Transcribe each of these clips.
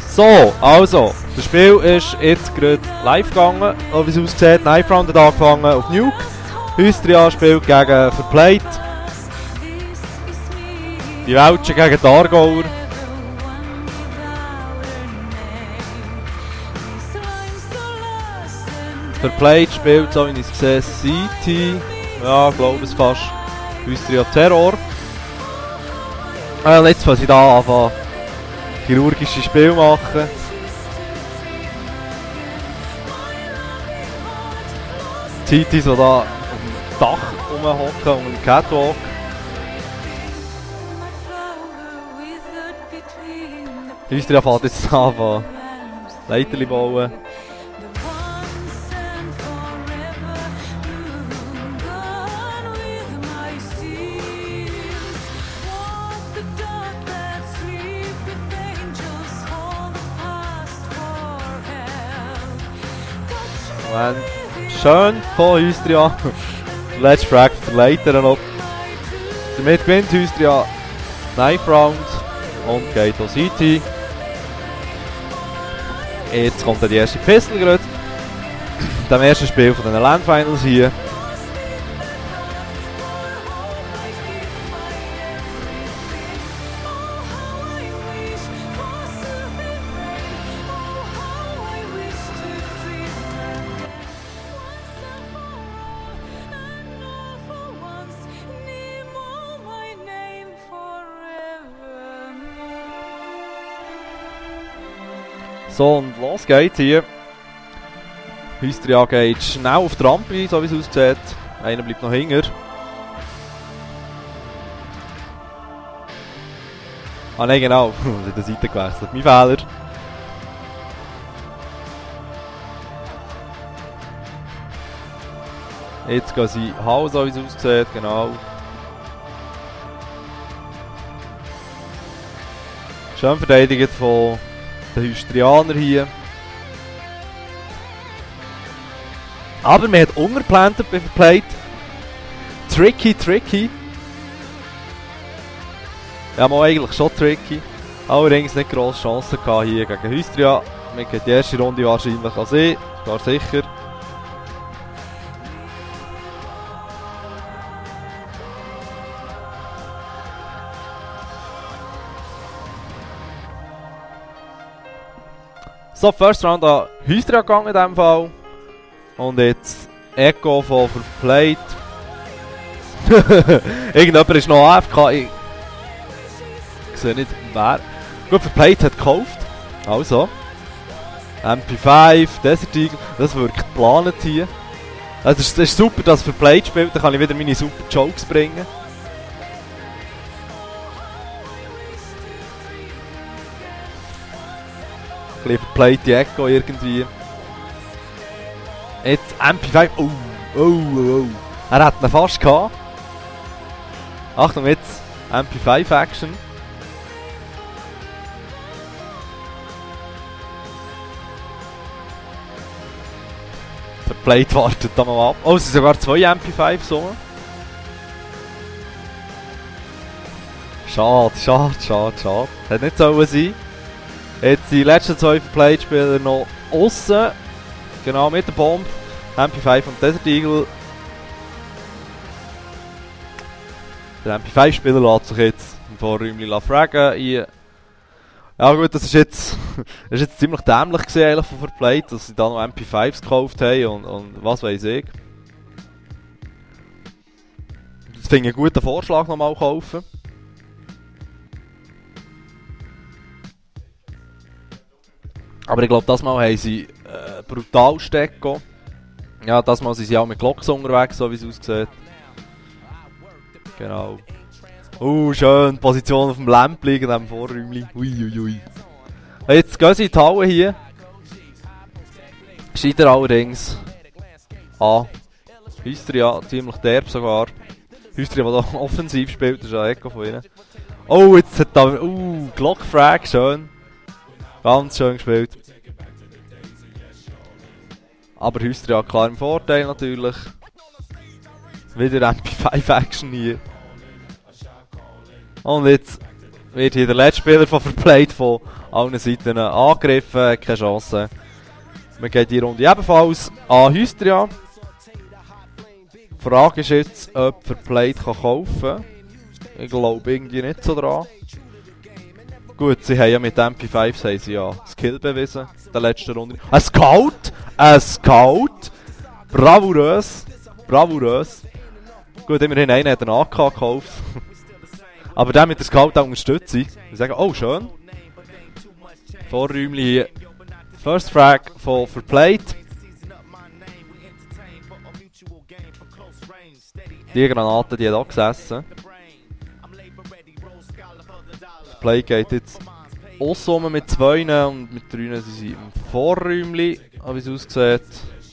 So, also, das Spiel ist jetzt gerade live gegangen, so wie es aussieht. Knife Round hat angefangen auf Nuke. Hystria spielt gegen Verplayed. Die Welschen gegen die Aargauer. Verplayed spielt, so wie ich es sehe, City. Ja, ich glaube es fast. Hystria Terror. Jetzt fangen sie da anfangen, chirurgische Spiele machen. City so da auf dem Dach rumhocken und im Catwalk. Hystria fährt jetzt an, Leiterli bauen. Schön von Hystria. Der letzte Frag der Leiter noch. Damit gewinnt Hystria Knife Round und geht auf City. Jetzt kommt die erste Pistol gerade. Dem ersten Spiel von den LAN Finals hier. So, und los geht's hier. Hystria geht schnell auf die Rampe, so wie es aussieht. Einer bleibt noch hinter. Ah nein, genau. Ich habe die Seite gewechselt. Mein Fehler. Jetzt gehen sie Hall, so wie es aussieht. Genau. Schön verteidigt von den Hystrianer hier. Aber man hat unterplantet bei Verplayed. Tricky. Ja, mal eigentlich schon tricky. Allerdings nicht grosse Chancen gehabt hier gegen Hystria. Man geht die erste Runde wahrscheinlich an sie, gar sicher. So, First Round an Hystria gegangen in diesem Fall. Und jetzt Echo von Verplayed. Irgendjemand ist noch AFK. Ich sehe nicht wer. Gut, Verplayed hat gekauft. Also. MP5, Desert Eagle. Das wirkt geplant hier. Es ist super, dass Verplayed spielt. Dann kann ich wieder meine super Jokes bringen. Verplayed die Echo irgendwie. Jetzt MP5. Oh. Er hat ihn fast gehabt. Achtung jetzt. MP5 Action. Verplayed wartet da mal ab. Oh, es sind sogar zwei MP5 so. Schade. Hätte nicht sollen sein. Jetzt die letzten zwei Verplayed-Spieler noch aussen. Genau, mit der Bombe. MP5 und Desert Eagle. Der MP5-Spieler lässt sich jetzt im Vorräumchen fragen. Ja gut, das ist jetzt ziemlich dämlich gewesen, von Verplayed, dass sie da noch MP5s gekauft haben und was weiß ich. Das finde ich einen guten Vorschlag, nochmal kaufen. Aber ich glaube, das Mal haben sie brutal Stecko. Ja, das Mal sind sie auch mit Glocks unterwegs, so wie es aussieht. Genau. Schön, Position auf dem Lamp liegen, in diesem Vorräumchen. Ui. Jetzt gehen sie in die Halle hier. Scheitern allerdings an Hystria, ziemlich derb sogar. Hystria, der da offensiv spielt, das ist ein Echo von ihnen. Oh, jetzt hat da... Glockfrag, schön. Ganz schön gespielt. Aber Hystria klar im Vorteil natürlich. Wieder MP5 Action hier. Und jetzt wird hier der letzte Spieler von Verplayed von allen Seiten angegriffen, keine Chance. Wir gehen die Runde ebenfalls an Hystria. Die Frage ist jetzt, ob Verplayed kaufen kann. Ich glaube irgendwie nicht so dran. Gut, sie haben ja mit MP5 haben sie ja Skill bewiesen in der letzten Runde. Ein Scout! Ein Scout! Bravourös! Bravourös! Gut, immerhin einer hat einen AK gekauft. Aber der mit der Scout auch unterstützt sie. Wir sagen, oh schön. Vorräumchen hier. First Frag von Verplayed. Die Granate, die hat auch gesessen. Verplayed geht jetzt auch mit 2 und mit 3 sind sie im Vorräumchen, wie es aussieht.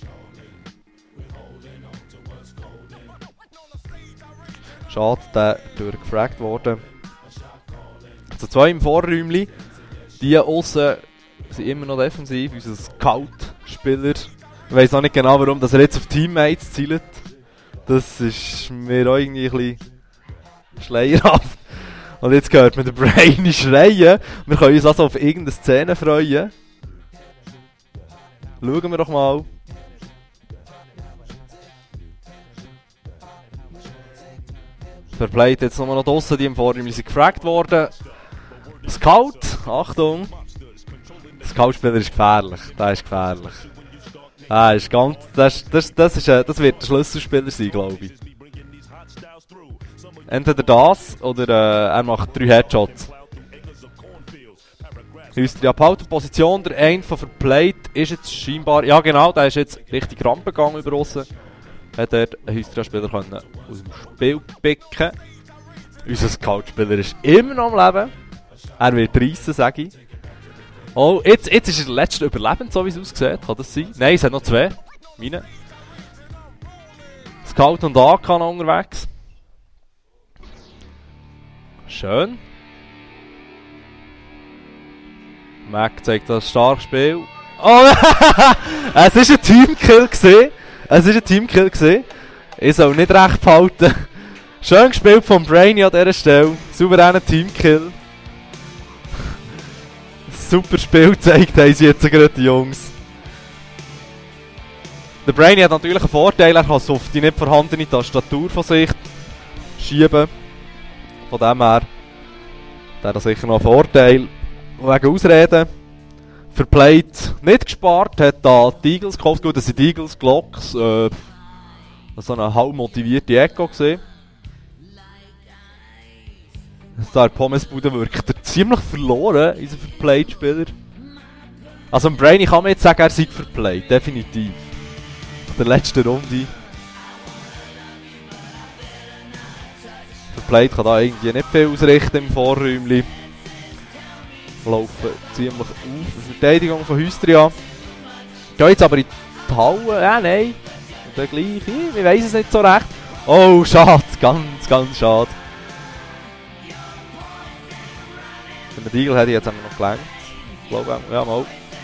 Schade, der ist gefragt worden. Also 2 im Vorräumchen. Die aussen sind immer noch defensiv. Unser Scout-Spieler. Ich weiss noch nicht genau, warum dass er jetzt auf Teammates zielt. Das ist mir auch irgendwie ein bisschen schleierhaft. Und jetzt hört man den Brainy schreien. Wir können uns also auf irgendeine Szene freuen. Schauen wir doch mal. Verplayed jetzt nochmal noch draussen, die im Vorraum sind gefragt worden. Scout, Achtung. Der Scout-Spieler ist gefährlich. Der ist gefährlich. Ist ganz, das wird der Schlüsselspieler sein, glaube ich. Entweder das oder er macht 3 Headshots. Hystria behalten Position. Der eine von Verplayed ist jetzt scheinbar... Ja genau, der ist jetzt richtig Rampe gegangen über aussen. Hat er einen Hystria-Spieler aus dem Spiel picken. Unser Scout-Spieler ist immer noch am Leben. Er wird reissen, sage ich. Oh, jetzt ist er der letzte Überlebende, so wie es aussieht. Kann das sein? Nein, es hat noch 2. Meine. Scout und AK noch unterwegs. Schön. Mac zeigt das starkes Spiel. Oh, es war ein Teamkill gesehen. Ich soll nicht recht behalten. Schön gespielt von Brainy an dieser Stelle. Souveräner Teamkill. Super Spiel gezeigt haben sie jetzt gerade, die Jungs. Der Brainy hat natürlich einen Vorteil, er kann es auf die nicht vorhandene Tastatur von sich schieben. Von dem her, der hat sicher noch einen Vorteil. Wegen Ausreden. Verplayed nicht gespart, hat da die Eagles gekauft. Gut, das sind die Eagles, Glocks. So eine halb motivierte Echo gesehen. Der Pommesbude wirkt er ziemlich verloren, unser Verplayed-Spieler. Also im Brainy kann man jetzt sagen, er sei verplayed, definitiv. Nach der letzten Runde. Verplayed kann da irgendwie nicht viel ausrichten im Vorräumchen. Laufen ziemlich auf. Verteidigung von Hystria. Geht jetzt aber in die Halle. Ja, nein. Und dann gleich. Ich weiss es nicht so recht. Oh, schade. Ganz, ganz schade. Für den Eagle hätte ich jetzt noch gelangt. Ich glaube, ja, mal.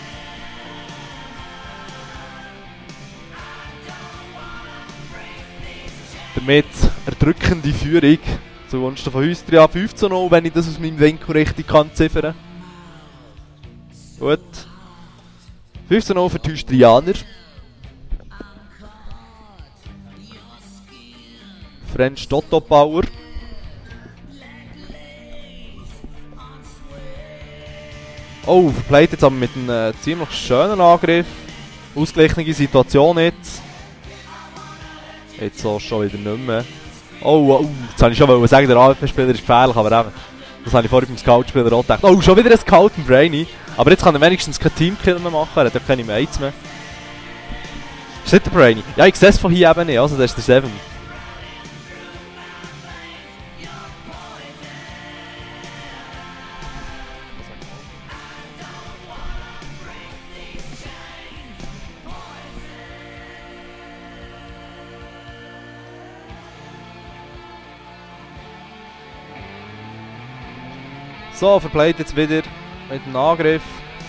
Damit erdrückende Führung zugunsten von Hystria. 5:0, wenn ich das aus meinem Winkel richtig kann ziffern. Gut. 5:0 für die Hystrianer. French Toto Power. Oh, Verplayed jetzt aber mit einem ziemlich schönen Angriff. Ausgeglichene Situation jetzt. Jetzt so schon wieder nicht mehr. Oh, jetzt wollte ich schon sagen, der AWP-Spieler ist gefährlich, aber eben. Das habe ich vorhin beim Scout-Spieler auch gedacht. Oh, schon wieder ein Scout im Brainy. Aber jetzt kann er wenigstens keinen Teamkill mehr machen, er hat ja keine Mates mehr. Ist nicht der Brainy? Ja, ich sehe es von hier eben nicht, also das ist der Seven. So, Verplayed jetzt wieder mit dem Angriff.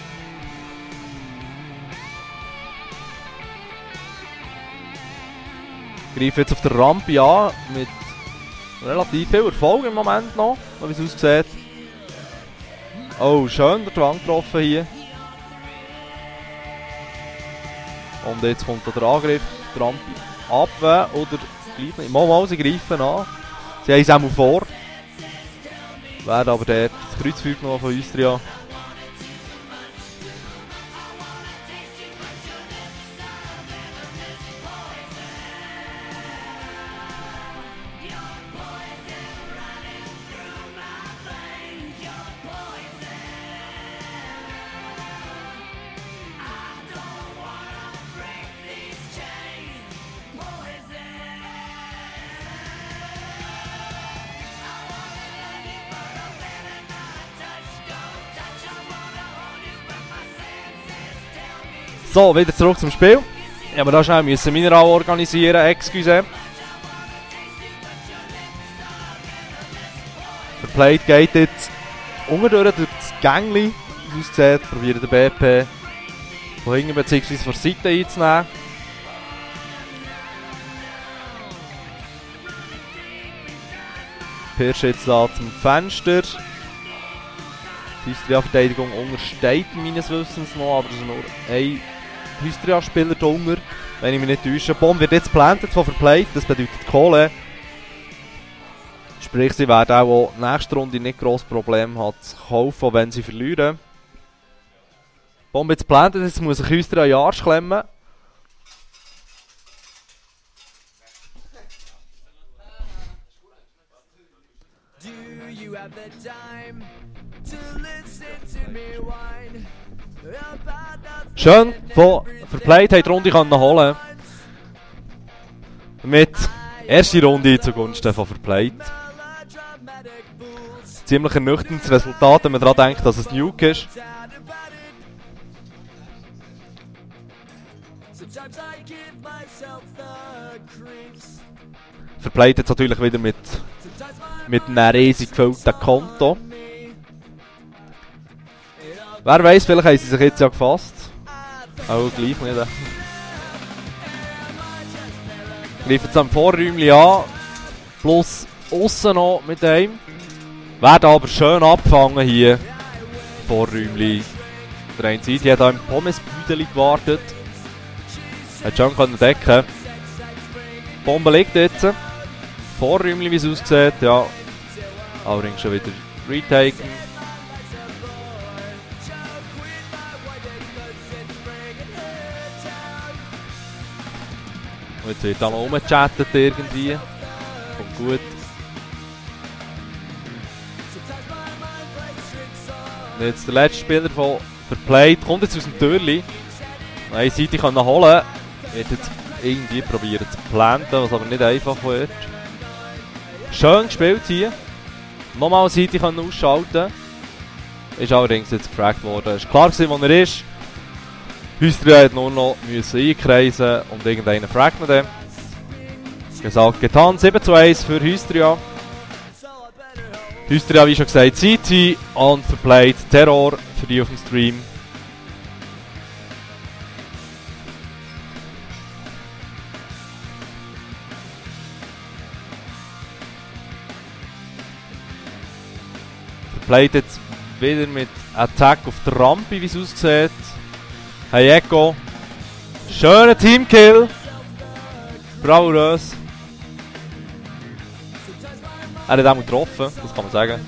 Greifen jetzt auf der Rampe an mit relativ viel Erfolg im Moment noch, wie es aussieht. Oh, schön der Wand getroffen hier. Und jetzt kommt der Angriff. Rampi abwehren oder gleich nicht. Mal, sie greifen an. Sie haben es auch mal vor. Werden aber dort das Kreuzfeuer genommen von Austria. So, wieder zurück zum Spiel. Ja, aber da schnell müssen Mineral organisieren, excuse. Der Plate geht jetzt unten durch das Gängli, wie es aussieht. Probiert den BP von hinten bzw. von der Seite einzunehmen. Pirsch jetzt da zum Fenster. Die Austria-Verteidigung untersteht meines Wissens noch, aber es ist nur ein Austria-Spieler drunter, wenn ich mich nicht täusche. Bomb wird jetzt geplantet von Verplate, das bedeutet Kohle. Sprich, sie werden auch nächste Runde nicht grosse Probleme haben zu kaufen, wenn sie verlieren. Bomb jetzt geplantet, jetzt muss sich Austria einen Arsch klemmen. Schön von Verplate, die Runde können holen. Mit erste Runde zugunsten von Verplate. Ziemlich ernüchterndes Resultat, wenn man daran denkt, dass es Nuke ist. Verplate jetzt natürlich wieder mit einem riesig gefüllten Konto. Wer weiß, vielleicht haben sie sich jetzt ja gefasst. Auch gleich nicht. Greifen jetzt am Vorräumchen an. Plus aussen noch mit einem. Werden aber schön abgefangen hier. Vorräumchen. Der eine Seite hat auch im Pommesbüdeli gewartet. Hat schon können decken. Die Bombe liegt jetzt. Vorräumchen, wie es aussieht. Ja. Allerdings schon wieder retaken. Und jetzt wird da noch rumgechattet irgendwie. Kommt gut. Und jetzt der letzte Spieler von Verplate kommt jetzt aus dem Türli. Eine Seite kann er holen. Wird jetzt irgendwie probieren zu planten, was aber nicht einfach wird. Schön gespielt hier. Nochmal eine Seite können ausschalten. Ist allerdings jetzt gefragt worden. Es war klar gewesen, wo er ist. Austria hat nur noch einkreisen und irgendeinen fragt man dann. Gesagt, getan, 7:1 für Austria. Austria, wie schon gesagt, City und Verplate Terror für die auf dem Stream. Verplate jetzt wieder mit Attack auf der Rampe, wie es aussieht. Hey Echo. Schöner Teamkill. Bravourös. Er hat auch mal getroffen, das kann man sagen.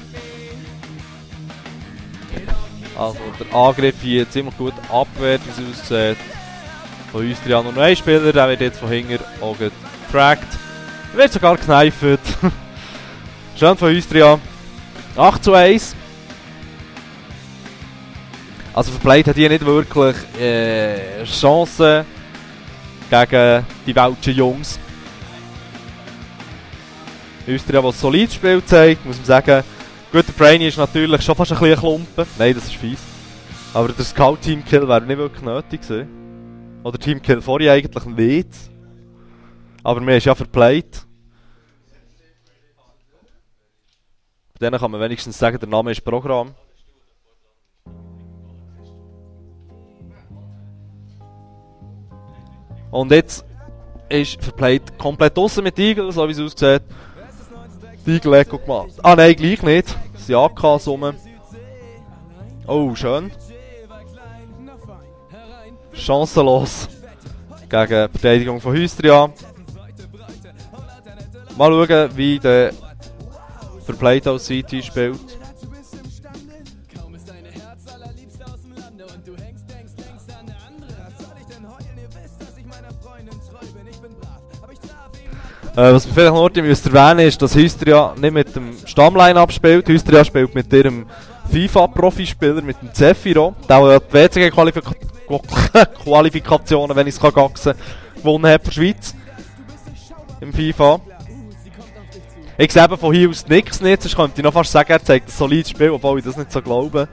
Also der Angriff hier ziemlich gut abwehrt, wie es aussieht. Von Austria nur noch ein Spieler, der wird jetzt von hinten auch gefragt. Er wird sogar gekneift. Schön von Austria. 8:1. Also Verplate hat hier nicht wirklich Chancen gegen die welschen Jungs. Austria, der solides Spiel zeigt, muss man sagen. Gut, der Brainy ist natürlich schon fast ein bisschen Klumpen. Nein, das ist fies. Aber der Scout-Team-Kill wäre nicht wirklich nötig gewesen. Oder Team-Kill vorher eigentlich nicht. Aber mir ist ja Verplate. Bei denen kann man wenigstens sagen, der Name ist Programm. Und jetzt ist Verplate komplett draussen mit Eagle, so wie es aussieht. Die Eagle Echo gemacht. Ah nein, gleich nicht. Das sind AKs rum. Oh, schön. Chancenlos. Gegen die Verteidigung von Hystria. Mal schauen, wie der Verplayed aus CT spielt. Was wir vielleicht noch erwähnen müssen, ist, dass Hystria nicht mit dem Stammline-Up spielt. Hystria spielt mit ihrem FIFA-Profispieler, mit dem Zefiro. Der ja die WCG-Qualifikationen, wenn ich es gaxen kann, gewonnen hat für die Schweiz. Im FIFA. Ich sehe eben von hier aus nichts nicht, sonst könnte ich noch fast sagen, er zeigt ein solides Spiel, obwohl ich das nicht so glaube.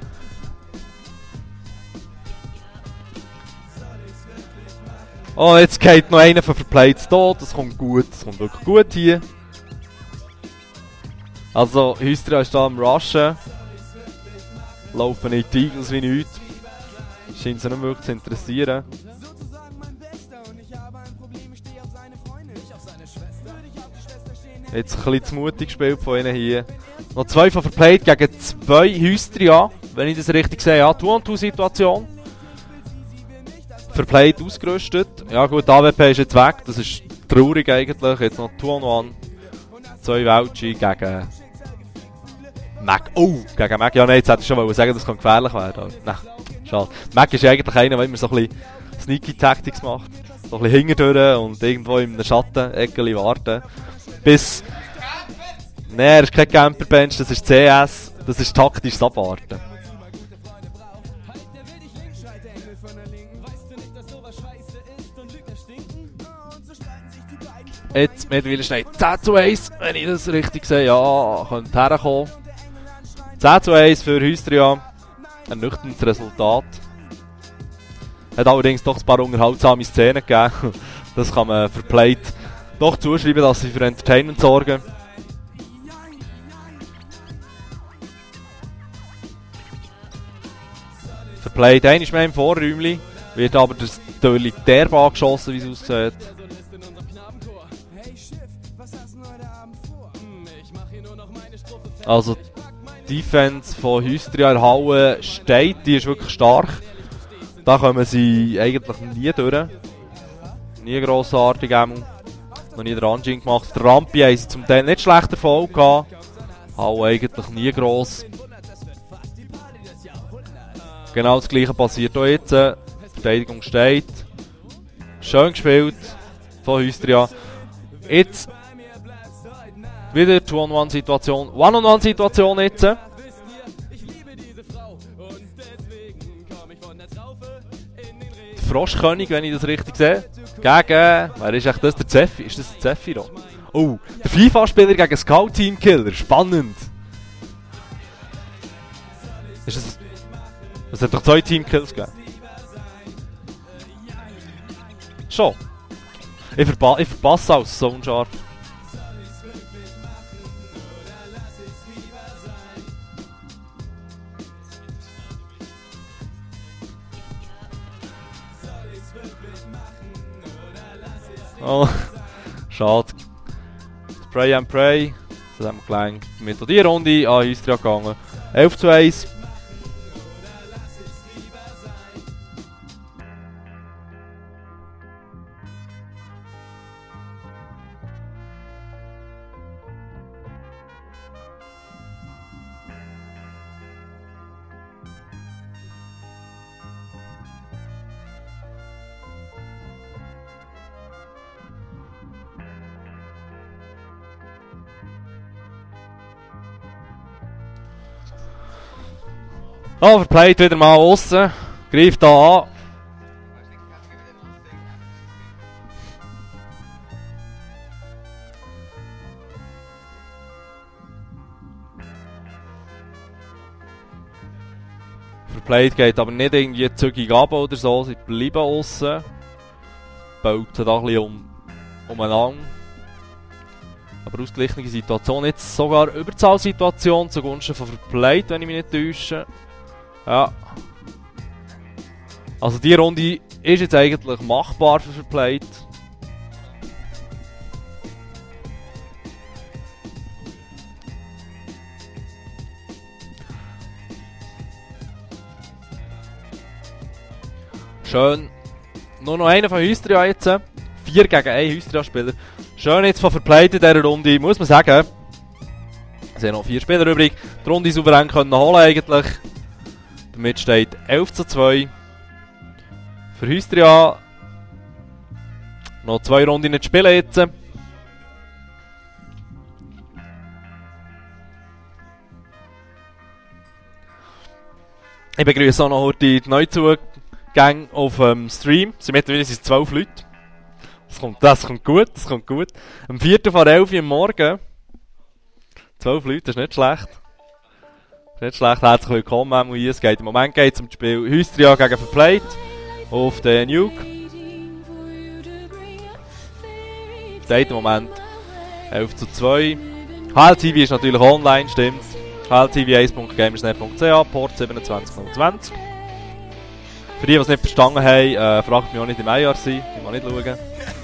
Oh, jetzt geht noch einer von Verplayed tot, das kommt gut, das kommt wirklich gut hier. Also, Hystria ist da am Rushen. Laufen nicht die Eagles wie nichts. Scheint sie nicht wirklich zu interessieren. Jetzt ein bisschen zu mutig gespielt von ihnen hier. Noch 2 von Verplayed gegen 2 Hystria, wenn ich das richtig sehe. Ja, 2-on-2-Situation. Verplayed ausgerüstet. Ja gut, AWP ist jetzt weg, das ist traurig eigentlich. Jetzt noch 2-on-1. 2 Welchi gegen Mac. Oh, gegen Mac. Ja nein, jetzt hätte ich schon sagen, das kann gefährlich werden. Nein, schade. Mac ist eigentlich einer, der immer so ein bisschen sneaky Tactics macht. So ein bisschen hinterdurch und irgendwo in einem Schatten-Eckeli warten. Bis... Nein, er ist kein Camperbench, das ist CS. Das ist taktisches Abwarten. Jetzt mittlerweile schnell 10:1, wenn ich das richtig sehe. Ja, könnte herkommen. 10:1 für Hystria. Ein nüchternes Resultat. Hat allerdings doch ein paar unterhaltsame Szenen gegeben. Das kann man Verplayed doch zuschreiben, dass sie für Entertainment sorgen. Verplayed einmal mehr im Vorräumchen. Wird aber das Törli derb angeschossen, wie es aussieht. Also die Defense von Hystria in der Halle steht, die ist wirklich stark. Da kommen sie eigentlich nie durch. Nie grossartig, noch nie den Ranging gemacht. Der Rampi haben sie zum Teil nicht schlechter Erfolg gehabt. Halle eigentlich nie gross. Genau das gleiche passiert auch jetzt. Die Verteidigung steht. Schön gespielt von Hystria. Jetzt wieder 2-on-1-Situation. 1-on-1-Situation jetzt. Der Froschkönig, wenn ich das richtig sehe. Gegen... Wer ist echt das? Der Zeffi? Ist das der Zefiro? Oh, der FIFA-Spieler gegen Scout-Team-Killer. Spannend. Ist das... Es hat doch 2 Team-Kills gegeben. Schon. Ich verpasse aus so unscharf. Oh, schade. Spray and Pray. Das haben wir gelangt. Mit die Runde an Hystria gegangen. 11:1. Oh, Verplayed wieder mal aussen. Greift da an. Verplayed geht aber nicht irgendwie zügig ab oder so. Sie bleiben aussen. Bauten da ein bisschen umeinander. Aber ausgeglichene Situation. Jetzt sogar Überzahlsituation zugunsten von Verplayed, wenn ich mich nicht täusche. Ja. Also die Runde ist jetzt eigentlich machbar für Verplayed. Schön. Nur noch einer von Hystria jetzt. 4 gegen 1 Hystria-Spieler. Schön jetzt von Verplayed in dieser Runde, muss man sagen. Es sind noch 4 Spieler übrig. Die Runde souverän können holen eigentlich. Damit steht 11:2. Für Hystria. Noch 2 Runden nicht spielen jetzt. Ich begrüße auch noch heute die Neuzugänge auf dem Stream. Es sind mittlerweile 12 Leute. Das kommt gut. Am 4. vor 11 Uhr am Morgen. 12 Leute, das ist nicht schlecht. Herzlich willkommen hier. Im Moment geht es um das Spiel Hystria gegen Verplayed auf den Nuke. Steht im Moment 11:2. HLTV ist natürlich online, stimmt. hltv1.gamersnet.ch, Port 27020. Für die es nicht verstanden haben, fragt mich auch nicht im IRC, ich muss nicht schauen.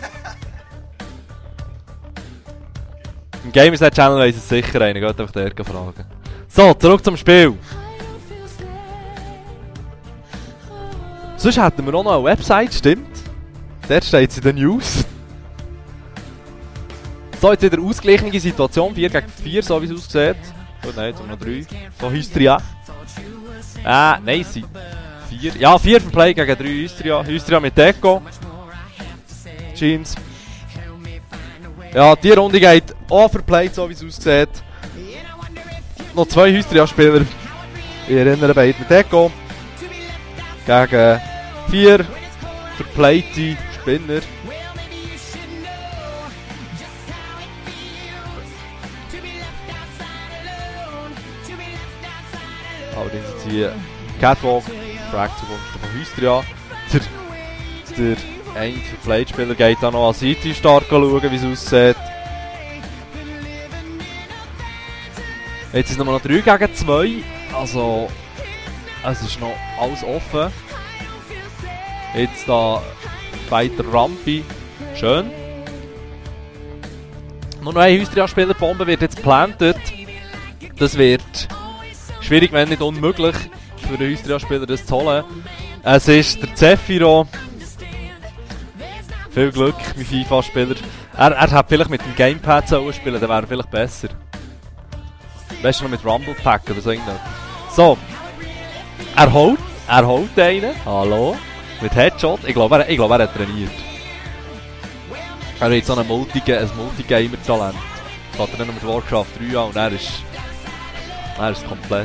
Im Gamersnet-Channel weiss es sicher einer, geht einfach dort fragen. So, zurück zum Spiel. Sonst hätten wir auch noch eine Website, stimmt. Dort steht es in den News. So, jetzt wieder ausgeglichene Situation, 4 gegen 4, so wie es aussieht. Oh nein, jetzt haben wir noch 3. Von Hystria. Nein, sie 4. Ja, 4 für Play gegen 3 Hystria. Hystria mit Deco. Jeans. Ja, die Runde geht auch für Play, so wie es aussieht. Noch 2 Hystria-Spieler. Ich erinnere beide mit Deco. Gegen 4 verplayte Spinner. Allerdings jetzt hier Catwalk, fragt zugunsten von Hystria. Der eine Verplayed-Spieler geht dann noch an City stark schauen, wie es aussieht. Jetzt ist es noch 3 gegen 2. Also, es ist noch alles offen. Jetzt da weiter Rampi. Schön. Nur noch ein Hystria-Spieler, Bombe wird jetzt geplantet. Das wird schwierig, wenn nicht unmöglich, für den Hystria-Spieler das zu holen. Es ist der Zephyro. Viel Glück, mein FIFA-Spieler. Er hat vielleicht mit dem Gamepad spielen, dann wäre er vielleicht besser. Weißt du noch mit Rumble Pack oder so irgendwas. So. Er holt einen. Hallo. Mit Headshot. Ich glaube, er hat trainiert. Er hat jetzt so ein Multigamer-Talent. Das hat er nicht mit Warcraft 3 an und er ist komplett.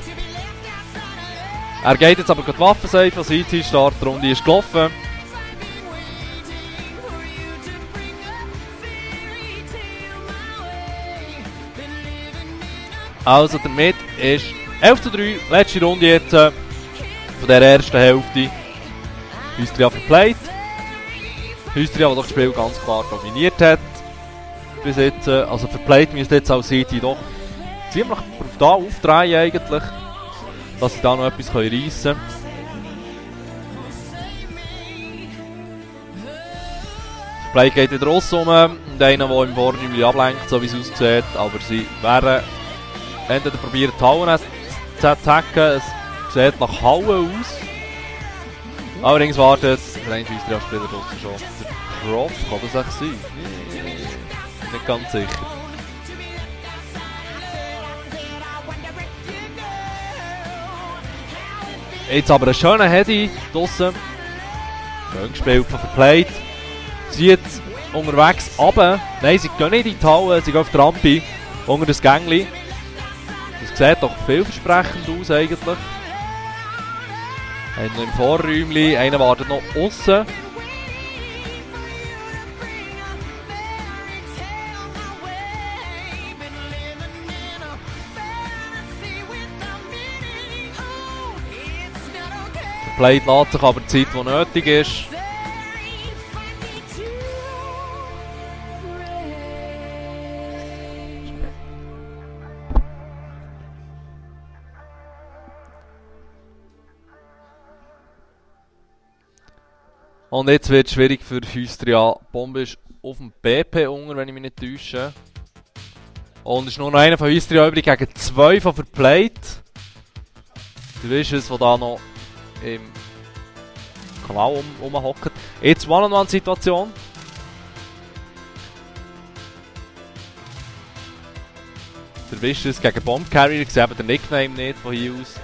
Er geht jetzt aber die Waffen safe, was IT-Startrunde ist gelaufen. Also damit ist 11:3, letzte Runde jetzt von der ersten Hälfte. Hystria verplayed. Hystria, der das Spiel ganz klar dominiert hat. Bis jetzt, also verplayed müsste jetzt als City doch ziemlich da aufdrehen eigentlich, dass sie da noch etwas reissen können. Verplayed geht wieder raus und einer, der im Vornümli ablenkt, so wie es aussieht, aber sie werden entweder probieren die Hauen zu attacken, es sieht nach Hauen aus. Allerdings wartet der eine Hystria-Spieler draussen schon. Der Prof, kann das echt sein? Nicht ganz sicher. Jetzt aber ein schöner Heady draussen. Schön gespielt von Verplayed. Sie jetzt unterwegs runter. Nein, sie gehen nicht in die Halle, sie gehen auf die Rampe. Unter das Gängli. Das sieht doch vielversprechend aus eigentlich. Einer noch im Vorräumchen, einer wartet noch aussen. Verplayed lässt sich aber die Zeit, die nötig ist. Und jetzt wird es schwierig für Hystria. Die Bombe ist auf dem BP unter, wenn ich mich nicht täusche. Und es ist nur noch einer von Hystria übrig gegen 2 von Verplayed. Du weißt es, der da noch im Kanal rumhocken. Jetzt One-on-One-Situation. Der Vicious gegen Bomb Carrier. Ich sehe eben den Nickname nicht von hier aus.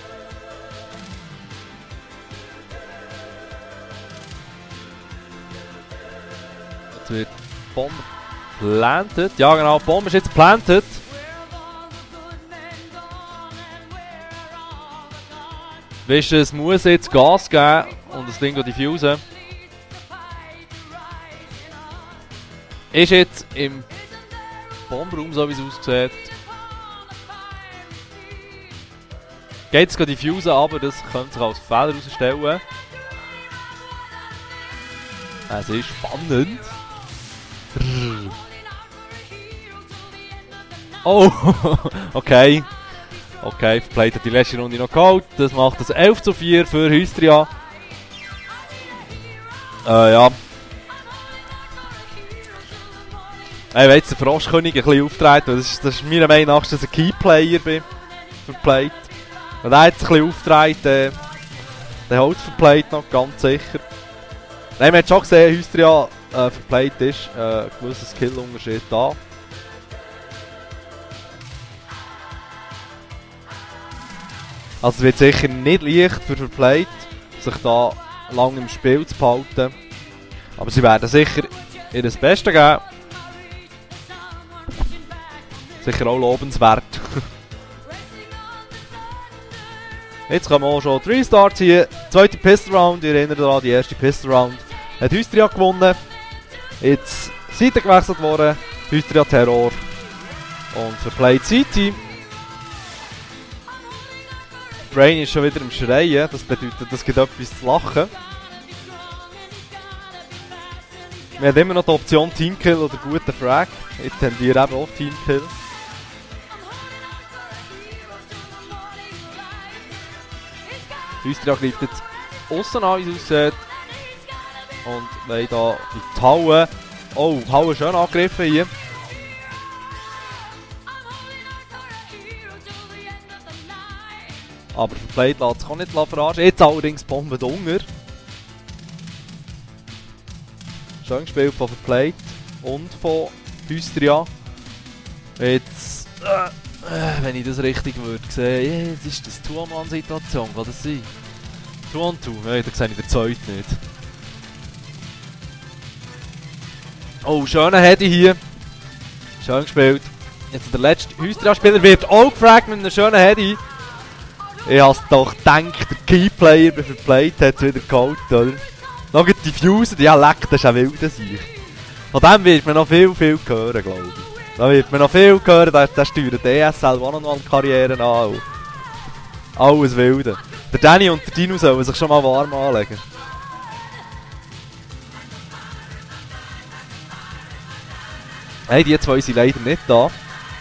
Jetzt wird Bomb planted. Ja genau, Bomb ist jetzt planted. Vicious muss jetzt Gas geben und das Ding diffusen. Ist jetzt im Bombraum, so wie es aussieht. Geht es diffusen, aber das könnte sich als Fehler herausstellen. Es ist spannend. Oh, okay. Okay, Plate hat die letzte Runde noch geholt. Das macht das 11:4 für Hystria. Ja. Wenn jetzt der Froschkönig ein bisschen auftreten, das ist meiner Meinung nach ein Keyplayer für Plate. Wenn er jetzt ein bisschen auftreten, dann holt für Plate noch, ganz sicher. Nein, man hat schon gesehen, Hystria für Plate ist ein gewisser Skill-Unterschied da. Also es wird sicher nicht leicht für Plate, sich da lange im Spiel zu behalten. Aber sie werden sicher ihr Bestes geben. Sicher auch lobenswert. Jetzt kommen auch schon 3 Starts hier. Zweite Pistol Round, ihr erinnert daran, die erste Pistol Round hat Hystria gewonnen. Jetzt Seite gewechselt worden, Hystria Terror und für Plate City. Brain ist schon wieder im Schreien, das bedeutet, es gibt etwas zu lachen. Wir haben immer noch die Option Teamkill oder guter Frag. Ich tendiere eben auch Teamkill. Hystria greift jetzt aussen an, wie es aussieht. Und wollen da in die Halle. Oh, Halle schön angegriffen hier. Aber für Plate lässt sich auch nicht verarschen. Jetzt allerdings Bombe Dunger. Schön gespielt von Plate und von Hystria. Jetzt, wenn ich das richtig würde sehen, jetzt ist das Two-on-One-Situation, kann das sein? Two-on-Two, nein, da sehe ich den Zeug nicht. Oh, schöner Heady hier. Schön gespielt. Jetzt der letzte Hystria-Spieler wird auch gefragt mit einem schönen Heady. Ich hab's doch gedacht, der Keyplayer bei Plate hat es wieder geholt, oder? Noch diffusen, ja leck, das ist ein wilder Sieg. Von dem wird man noch viel hören, glaube ich. Da wird man noch viel hören, der steuert die ESL One-on-One-Karrieren an. Alles wilde. Der Danny und der Dino sollen sich schon mal warm anlegen. Hey, die zwei sind leider nicht da.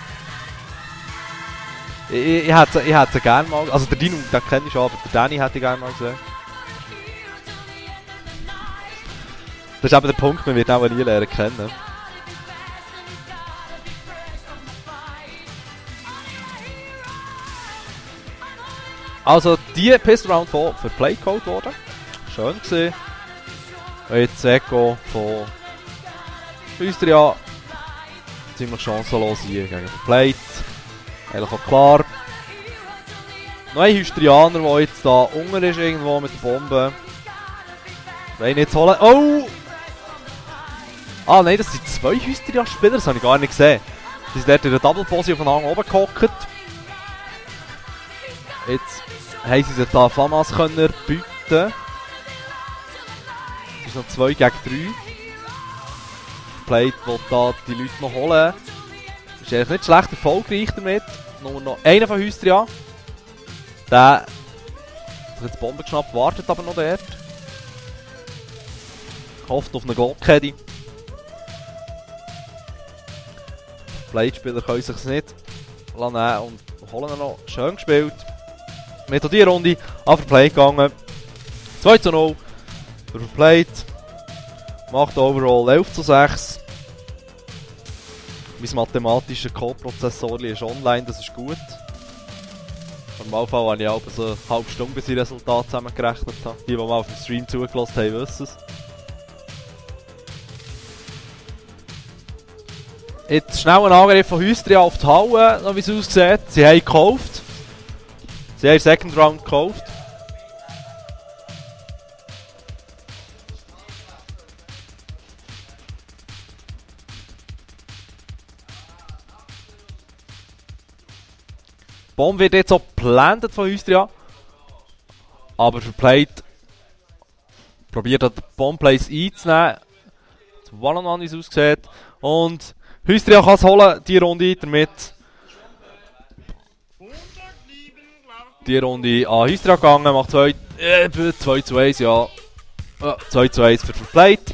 Ich hätte sie gerne mal... Also der Dino, den kenne ich schon, aber der Danny hätte ich gerne mal gesehen. Das ist eben der Punkt, man wird auch nie lernen kennen. Also die Pistol Round für Plate geholt worden. Schön gesehen. Und jetzt Echo von Hystria. Ziemlich chancenlos hier gegen Plate. Eigentlich auch klar. Noch ein Hystrianer, der jetzt da unten ist irgendwo mit der Bombe. Wollen jetzt holen. Oh! Ah nein, das sind 2 Hystria-Spieler, das habe ich gar nicht gesehen. Die sind dort in der Double-Pose aufeinander oben gehockt. Jetzt haben sie sich da Famas können bieten. Es ist noch 2 gegen 3. Plate will da die Leute noch holen. Ist eigentlich nicht schlecht erfolgreich damit. Nur noch einer von Hystria. Der hat jetzt die Bombe geschnappt, wartet aber noch dort. Hofft auf eine Glockheady. Plate-Spieler können sich es nicht nehmen und holen ihn noch. Schön gespielt. Wir haben die Runde auf Plate gegangen. 2:0 für Plate. Macht overall 11:6. Mein mathematischer Coprozessor ist online, das ist gut. Normalfall habe ich auch so eine halbe Stunde, bis ich Resultat zusammengerechnet habe. Die mal auf dem Stream zugelassen haben, wissen es. Jetzt schnell ein Angriff von Hystria auf die Halle, wie es aussieht. Sie haben gekauft. Sie haben Second Round gekauft. Bomb wird jetzt auch geplantet von Hystria. Aber für Plate probiert er die Bombplays einzunehmen. Das One-on-One, wie es aussieht. Und Hystria kann es holen, die Runde damit. Die Runde an Hystria gegangen, macht 2 zu 1, ja. 2 zu 1 für Plate.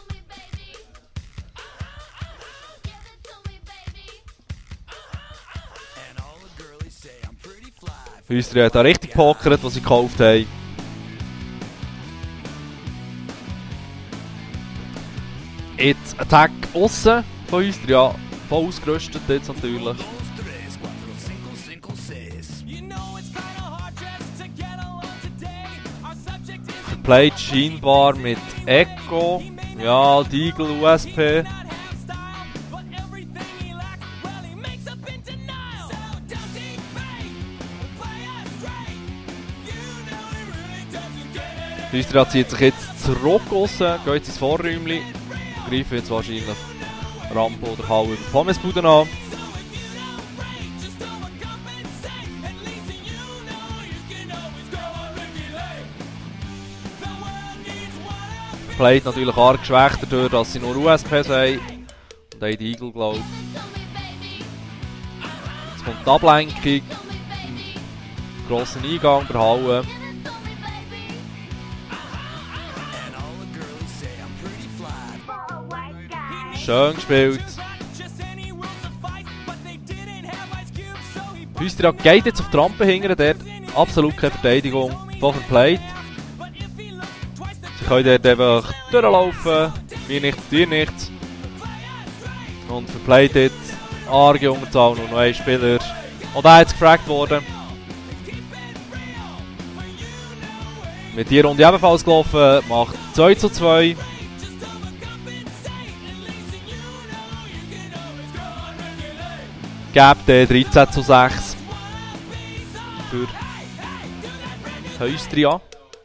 Hystria hat da richtig gepokert, was sie gekauft haben. Jetzt Attack aussen von Hystria, voll ausgerüstet jetzt natürlich. Verplayt scheinbar mit Echo, ja, Deagle, USP. Hystria zieht sich jetzt zurück raus, geht jetzt ins Vorräumchen, greifen jetzt wahrscheinlich Rampe oder Halle über Pommesbuden an. Plate natürlich arg geschwächt dadurch, dass sie nur USPs haben und haben die Eagle, glaube ich. Jetzt kommt die Ablenkung, grosser Eingang der Halle. Schön gespielt. Hystria geht jetzt auf die Rampe hingern, dort absolut keine Verteidigung von Plate. Sie können dort einfach durchlaufen, mir nichts, dir nichts. Und für Plate jetzt arge Unterzahl, nur noch ein Spieler. Und er ist gefragt worden. Mit dieser Runde ebenfalls gelaufen, macht 2 zu 2. Gäbe 13 zu 6 für Hystria.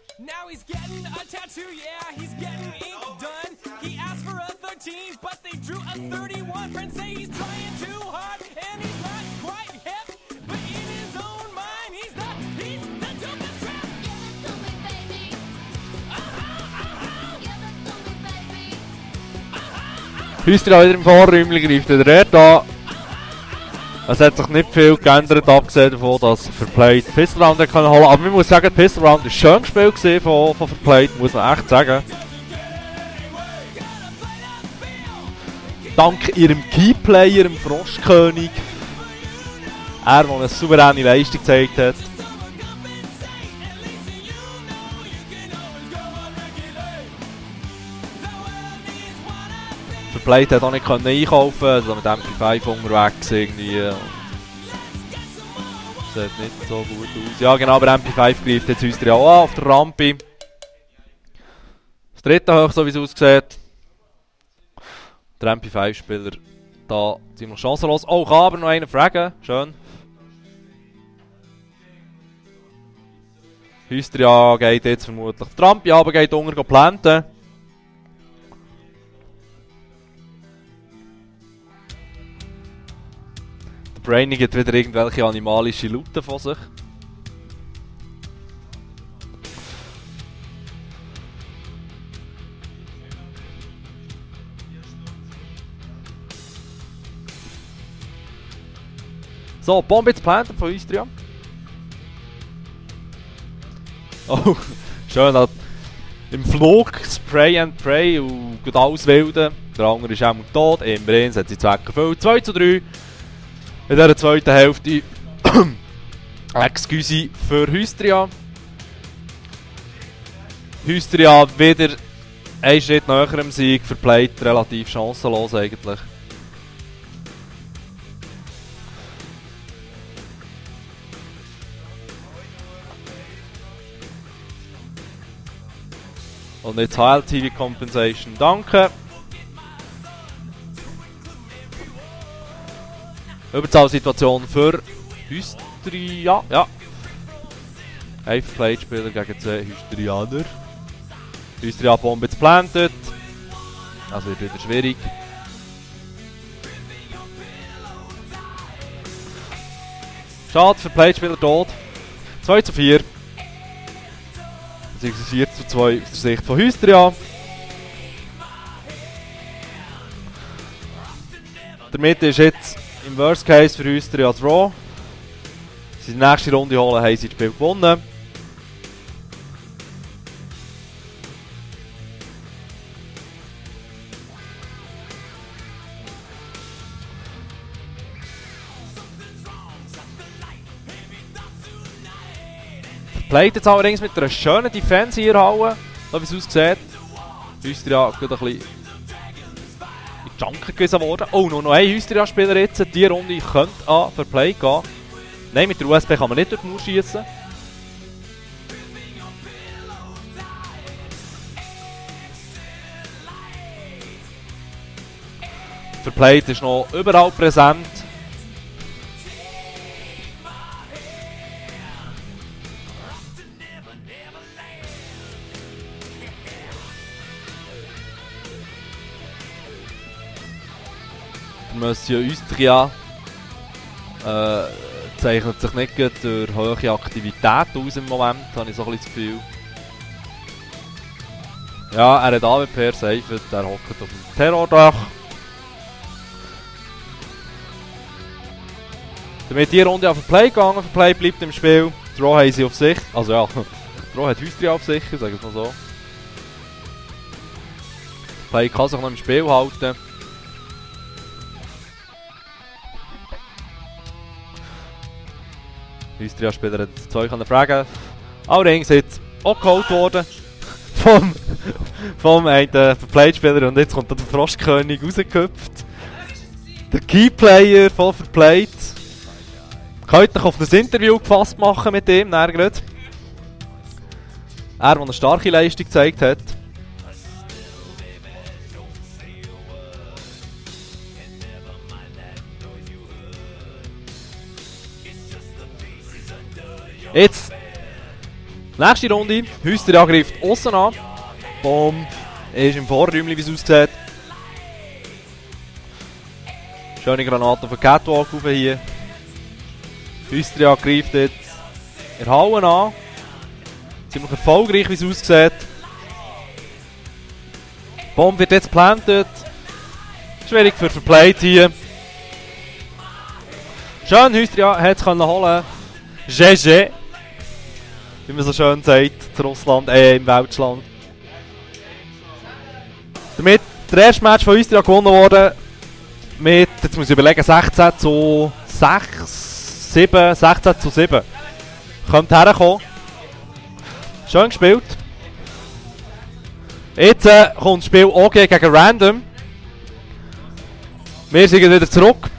Hystria wieder im Vorräumchen, greift der dort an. Es hat sich nicht viel geändert, abgesehen davon, dass Verplayt Pistol Round holen konnte. Aber man muss sagen, Pistol Round war ein schönes Spiel von Verplayt, muss man echt sagen. Dank ihrem Keyplayer, dem Froschkönig. Er, der eine souveräne Leistung gezeigt hat. Verplayt hat auch nicht einkaufen, also mit MP5 unterwegs irgendwie. Das sieht nicht so gut aus. Ja genau, aber MP5 greift jetzt Hystria auch an auf der Rampe. Das dritte hoch, so wie es aussieht. Der MP5-Spieler da ziemlich chancenlos. Oh, kann aber noch einen fragen. Schön. Hystria geht jetzt vermutlich auf die Rampe, aber geht unter planten. Brainy hat wieder irgendwelche animalische Laute von sich. So, Bombe jetzt planten von Hystria. Oh, schön. Im Flug Spray and Pray und gut auswilden. Der andere ist auch tot. Immerhin hat sie Zweck erfüllt. 2 zu 3. In dieser zweiten Hälfte Excuse für Hystria. Hystria wieder einen Schritt näher im Sieg, für Plate relativ chancenlos eigentlich. Und jetzt HLTV Compensation. Danke. Überzahlsituation für Hystria. Ja. 11 Plate-Spieler gegen 10 Hystrianer. Hystria-Bombe jetzt plantet. Also wird wieder schwierig. Schade für Plate-Spieler tot. 2:4. Beziehungsweise 4:2 aus der Sicht von Hystria. Damit ist jetzt im Worst Case für Hystria Draw. Si die nächste Runde holen, haben sie das Spiel gewonnen. Plate jetzt allerdings mit einer schönen Defense hier hauen, so wie es aussieht. Hystria geht ein bisschen in die Junker gewesen worden. Oh, noch ein Hystria-Spieler jetzt. Diese Runde könnte an für Play gehen. Nein, mit der USB kann man nicht durch die Mauer schießen. Für Plate ist noch überall präsent. Monsieur Hystria zeichnet sich nicht durch hohe Aktivität aus im Moment, habe ich so ein bisschen das Gefühl. Ja, er hat AWP saved, er hockt auf dem Terrordach. Damit die Runde auf den Play gegangen, der Play bleibt im Spiel. Draw haben sie auf sich, also ja, Draw hat Hystria auf sich, sagen wir mal so. Play kann sich noch im Spiel halten. Hystria-Spieler hat das Zeug fragen. Allerdings jetzt auch geholt worden vom einen Plate-Spieler und jetzt kommt der Frostkönig rausgehüpft. Der Keyplayer von Verplate. Könnt euch auf das Interview gefasst machen mit ihm, Er, der eine starke Leistung gezeigt hat. Jetzt, nächste Runde, Hystria greift aussen an. Bomb ist im Vorräumchen, wie es aussieht. Schöne Granate von Catwalk rauf hier. Hystria greift jetzt in Hauen an. Ziemlich erfolgreich, wie es aussieht. Bomb wird jetzt plantet. Schwierig für Verplate hier. Schön, Hystria hat es holen. GG. Wie man so schön sagt, zu Russland, im Weltschland. Damit der erste Match von Hystria gewonnen worden. Mit, jetzt muss ich überlegen, 16:7. Könnte herkommen. Schön gespielt. Jetzt kommt das Spiel OG gegen Random. Wir sind wieder zurück